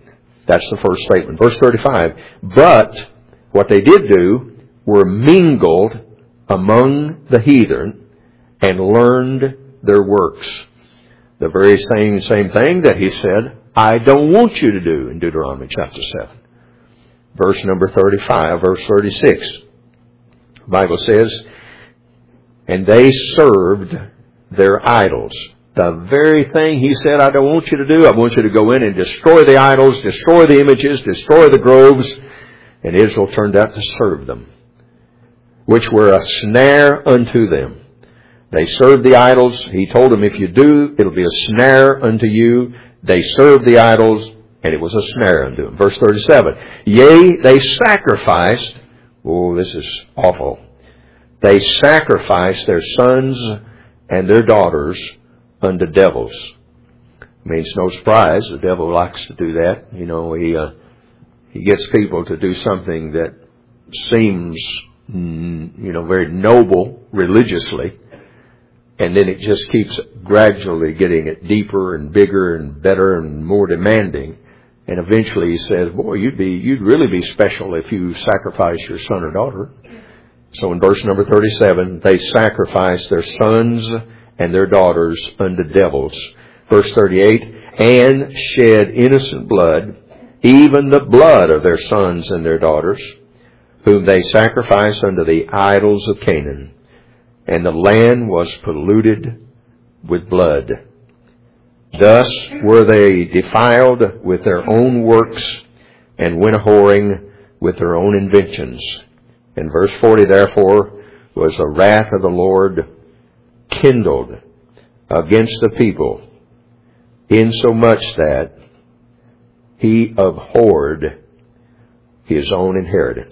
That's the first statement. Verse thirty-five. But what they did do were mingled among the heathen and learned their works. The very same, same thing that he said, I don't want you to do in Deuteronomy chapter seven. Verse number thirty-five, verse thirty-six. The Bible says, and they served their idols. The very thing he said, I don't want you to do. I want you to go in and destroy the idols, destroy the images, destroy the groves. And Israel turned out to serve them, which were a snare unto them. They served the idols. He told them, if you do, it'll be a snare unto you. They served the idols, and it was a snare unto them. Verse thirty-seven. Yea, they sacrificed. Oh, this is awful. They sacrificed their sons and their daughters unto devils. I mean, it's no surprise. The devil likes to do that. You know, he uh, he gets people to do something that seems, you know, very noble religiously. And then it just keeps gradually getting it deeper and bigger and better and more demanding. And eventually he says, boy, you'd be, you'd really be special if you sacrifice your son or daughter. So in verse number thirty-seven, they sacrificed their sons and their daughters unto devils. Verse thirty-eight, and shed innocent blood, even the blood of their sons and their daughters, whom they sacrificed unto the idols of Canaan. And the land was polluted with blood. Thus were they defiled with their own works, and went a-whoring with their own inventions. In verse forty, therefore, was the wrath of the Lord kindled against the people, insomuch that he abhorred his own inheritance.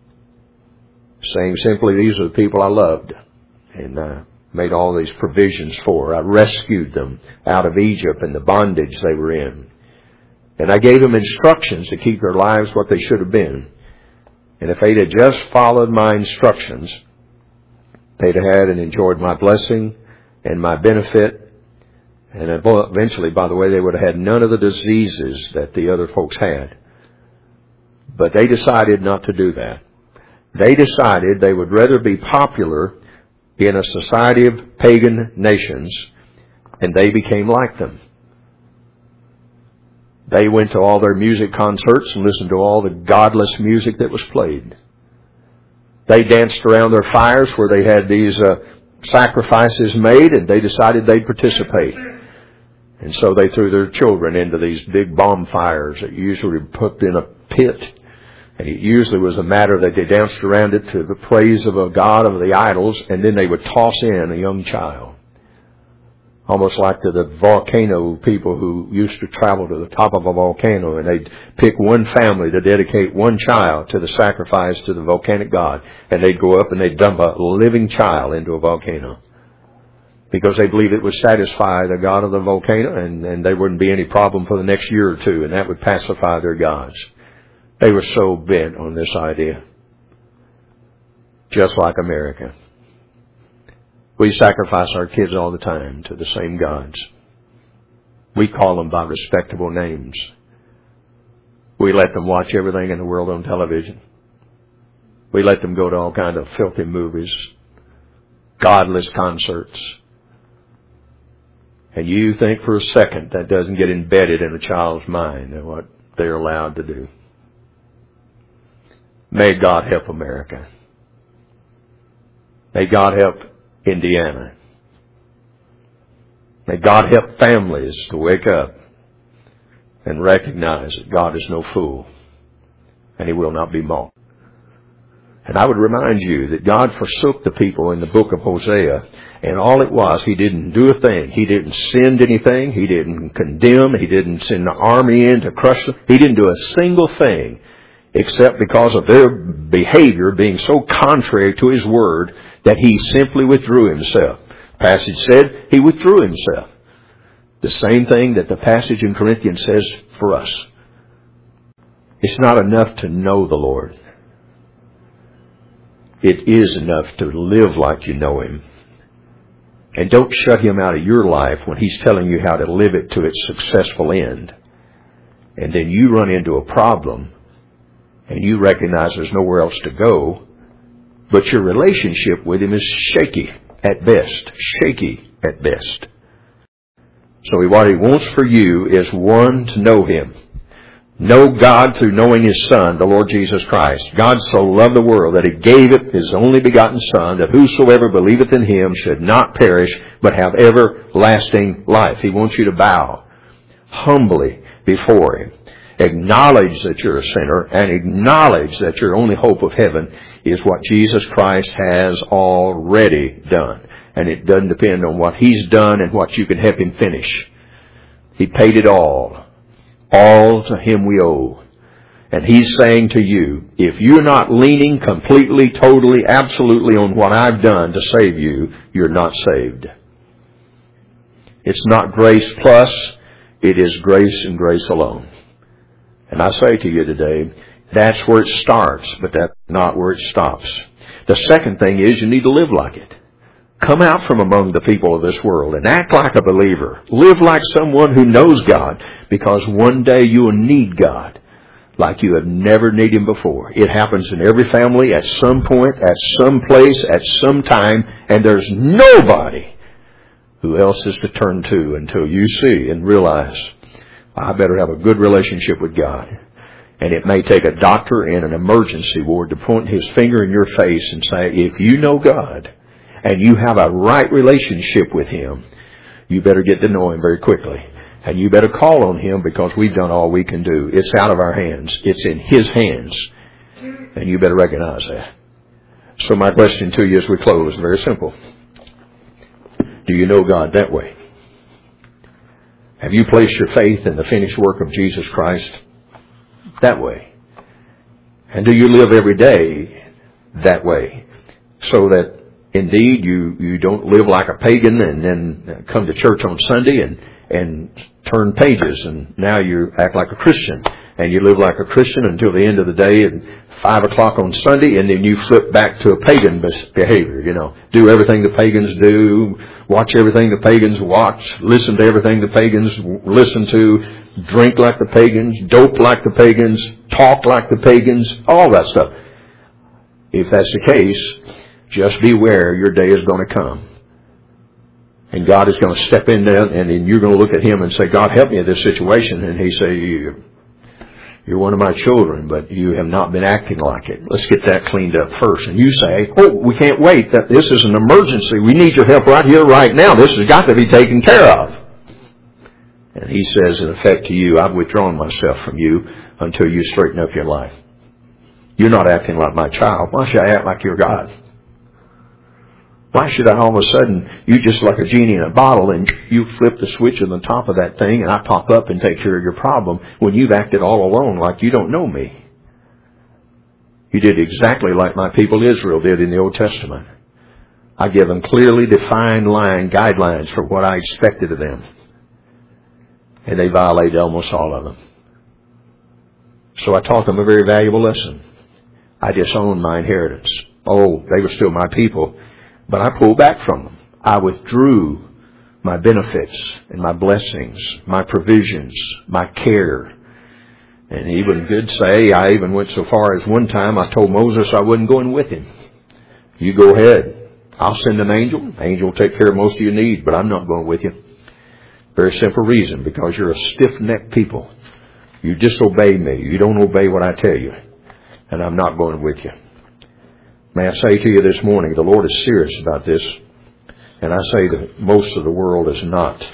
Saying simply, these are the people I loved and uh, made all these provisions for. I rescued them out of Egypt and the bondage they were in. And I gave them instructions to keep their lives what they should have been. And if they'd have just followed my instructions, they'd have had and enjoyed my blessing and my benefit. And eventually, by the way, they would have had none of the diseases that the other folks had. But they decided not to do that. They decided they would rather be popular in a society of pagan nations, and they became like them. They went to all their music concerts and listened to all the godless music that was played. They danced around their fires where they had these uh, sacrifices made, and they decided they'd participate. And so they threw their children into these big bonfires that usually put in a pit. And it usually was a matter that they danced around it to the praise of a god of the idols, and then they would toss in a young child. Almost like to the volcano people who used to travel to the top of a volcano, and they'd pick one family to dedicate one child to the sacrifice to the volcanic god, and they'd go up and they'd dump a living child into a volcano. Because they believed it would satisfy the god of the volcano, and, and there wouldn't be any problem for the next year or two, and that would pacify their gods. They were so bent on this idea. Just like America. We sacrifice our kids all the time to the same gods. We call them by respectable names. We let them watch everything in the world on television. We let them go to all kinds of filthy movies, godless concerts. And you think for a second that doesn't get embedded in a child's mind and what they're allowed to do. May God help America. May God help Indiana. May God help families to wake up and recognize that God is no fool and He will not be mocked. And I would remind you that God forsook the people in the book of Hosea, and all it was, He didn't do a thing. He didn't send anything. He didn't condemn. He didn't send an army in to crush them. He didn't do a single thing except because of their behavior being so contrary to His word that He simply withdrew Himself. The passage said He withdrew Himself. The same thing that the passage in Corinthians says for us. It's not enough to know the Lord. It is enough to live like you know Him. And don't shut Him out of your life when He's telling you how to live it to its successful end. and then you run into a problem and you recognize there's nowhere else to go, but your relationship with Him is shaky at best. Shaky at best. So what He wants for you is, one, to know Him. Know God through knowing His Son, the Lord Jesus Christ. God so loved the world that He gave it His only begotten Son, that whosoever believeth in Him should not perish, but have everlasting life. He wants you to bow humbly before Him. Acknowledge that you're a sinner, and acknowledge that your only hope of heaven is what Jesus Christ has already done. And it doesn't depend on what He's done and what you can help Him finish. He paid it all. All to Him we owe. And He's saying to you, if you're not leaning completely, totally, absolutely on what I've done to save you, you're not saved. It's not grace plus, it is grace and grace alone. And I say to you today, that's where it starts, but that's not where it stops. The second thing is, you need to live like it. Come out from among the people of this world and act like a believer. Live like someone who knows God, because one day you will need God like you have never needed Him before. It happens in every family at some point, at some place, at some time, and there's nobody who else is to turn to until you see and realize, I better have a good relationship with God. And it may take a doctor in an emergency ward to point his finger in your face and say, if you know God and you have a right relationship with Him, you better get to know Him very quickly. And you better call on Him, because we've done all we can do. It's out of our hands. It's in His hands. And you better recognize that. So my question to you as we close is very simple. Do you know God that way? Have you placed your faith in the finished work of Jesus Christ that way? And do you live every day that way? So that indeed you, you don't live like a pagan and then come to church on Sunday and, and turn pages, and now you act like a Christian. And you live like a Christian until the end of the day at five o'clock on Sunday, and then you flip back to a pagan behavior, you know. Do everything the pagans do, watch everything the pagans watch, listen to everything the pagans listen to, drink like the pagans, dope like the pagans, talk like the pagans, all that stuff. If that's the case, just beware, your day is going to come. And God is going to step in there, and then you're going to look at Him and say, God, help me in this situation. And He say, you're one of my children, but you have not been acting like it. Let's get that cleaned up first. And you say, oh, we can't wait. That this is an emergency. We need your help right here, right now. This has got to be taken care of. And He says, in effect to you, I've withdrawn myself from you until you straighten up your life. You're not acting like my child. Why should I act like your God? Why should I all of a sudden, you just like a genie in a bottle, and you flip the switch on the top of that thing and I pop up and take care of your problem, when you've acted all alone like you don't know me? You did exactly like my people Israel did in the Old Testament. I give them clearly defined line guidelines for what I expected of them. And they violated almost all of them. So I taught them a very valuable lesson. I disowned my inheritance. Oh, they were still my people. But I pulled back from them. I withdrew my benefits and my blessings, my provisions, my care. And even good say, I even went so far as one time I told Moses I wasn't going with him. You go ahead. I'll send an angel. The angel will take care of most of your needs, but I'm not going with you. Very simple reason, because you're a stiff-necked people. You disobey me. You don't obey what I tell you. And I'm not going with you. May I say to you this morning, the Lord is serious about this. And I say that most of the world is not.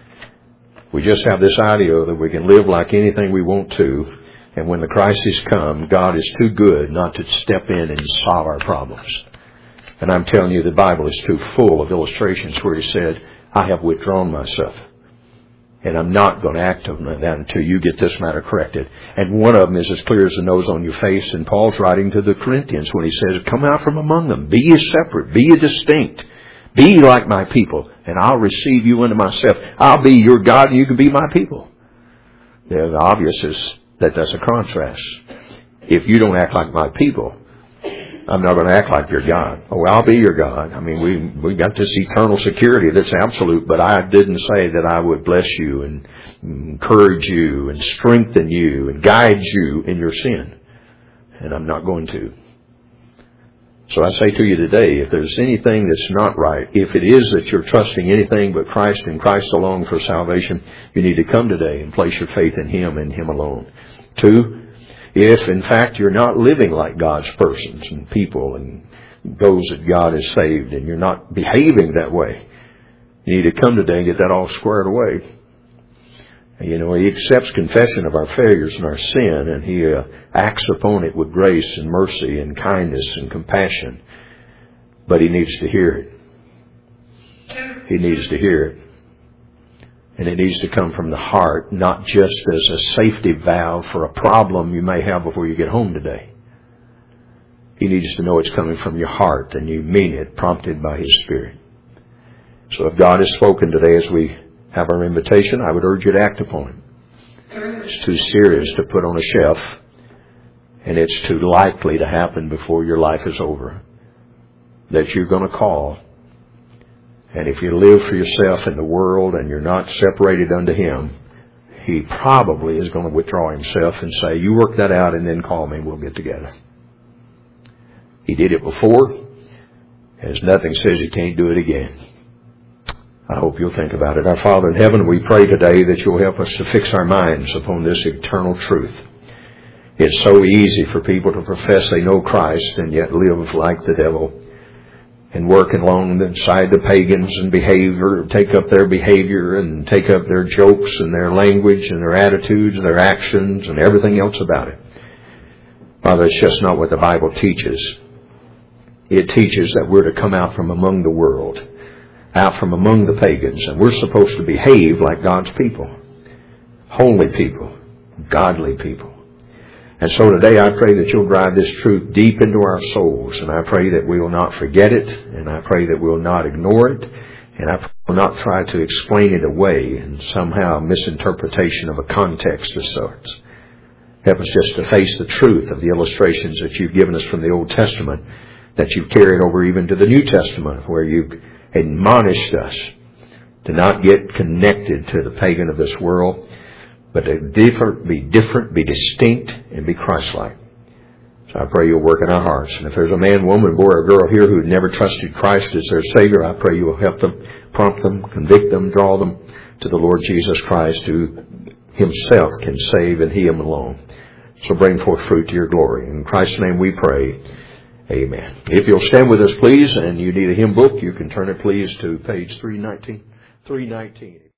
We just have this idea that we can live like anything we want to. And when the crisis comes, God is too good not to step in and solve our problems. And I'm telling you, the Bible is too full of illustrations where He said, I have withdrawn myself. And I'm not going to act on that until you get this matter corrected. And one of them is as clear as the nose on your face. And Paul's writing to the Corinthians when he says, come out from among them. Be ye separate. Be ye distinct. Be like my people. And I'll receive you into myself. I'll be your God and you can be my people. The obvious is that that's a contrast. If you don't act like my people, I'm not going to act like your God. Oh, I'll be your God. I mean, we we got this eternal security that's absolute, but I didn't say that I would bless you and encourage you and strengthen you and guide you in your sin. And I'm not going to. So I say to you today, if there's anything that's not right, if it is that you're trusting anything but Christ and Christ alone for salvation, you need to come today and place your faith in Him and Him alone. Two, if in fact you're not living like God's persons and people and those that God has saved and you're not behaving that way, you need to come today and get that all squared away. You know, He accepts confession of our failures and our sin, and He uh, acts upon it with grace and mercy and kindness and compassion. But He needs to hear it. He needs to hear it. And it needs to come from the heart, not just as a safety valve for a problem you may have before you get home today. He needs to know it's coming from your heart and you mean it, prompted by His Spirit. So if God has spoken today as we have our invitation, I would urge you to act upon it. It's too serious to put on a shelf, and it's too likely to happen before your life is over, that you're going to call. And if you live for yourself in the world and you're not separated unto Him, He probably is going to withdraw Himself and say, you work that out and then call me and we'll get together. He did it before. As nothing says He can't do it again. I hope you'll think about it. Our Father in heaven, we pray today that you'll help us to fix our minds upon this eternal truth. It's so easy for people to profess they know Christ and yet live like the devil and work alongside the pagans and behavior, take up their behavior and take up their jokes and their language and their attitudes and their actions and everything else about it. Father, it's just not what the Bible teaches. It teaches that we're to come out from among the world, out from among the pagans, and we're supposed to behave like God's people, holy people, godly people. And so today I pray that you'll drive this truth deep into our souls, and I pray that we will not forget it, and I pray that we'll not ignore it, and I will not try to explain it away in somehow misinterpretation of a context of sorts. Help us just to face the truth of the illustrations that you've given us from the Old Testament, that you've carried over even to the New Testament, where you've admonished us to not get connected to the pagan of this world, but to differ, be different, be distinct, and be Christ-like. So I pray you'll work in our hearts. And if there's a man, woman, boy, or girl here who'd never trusted Christ as their Savior, I pray you will help them, prompt them, convict them, draw them to the Lord Jesus Christ, who Himself can save and He alone. So bring forth fruit to your glory. In Christ's name we pray. Amen. If you'll stand with us, please, and you need a hymn book, you can turn it, please, to page three nineteen. three nineteen.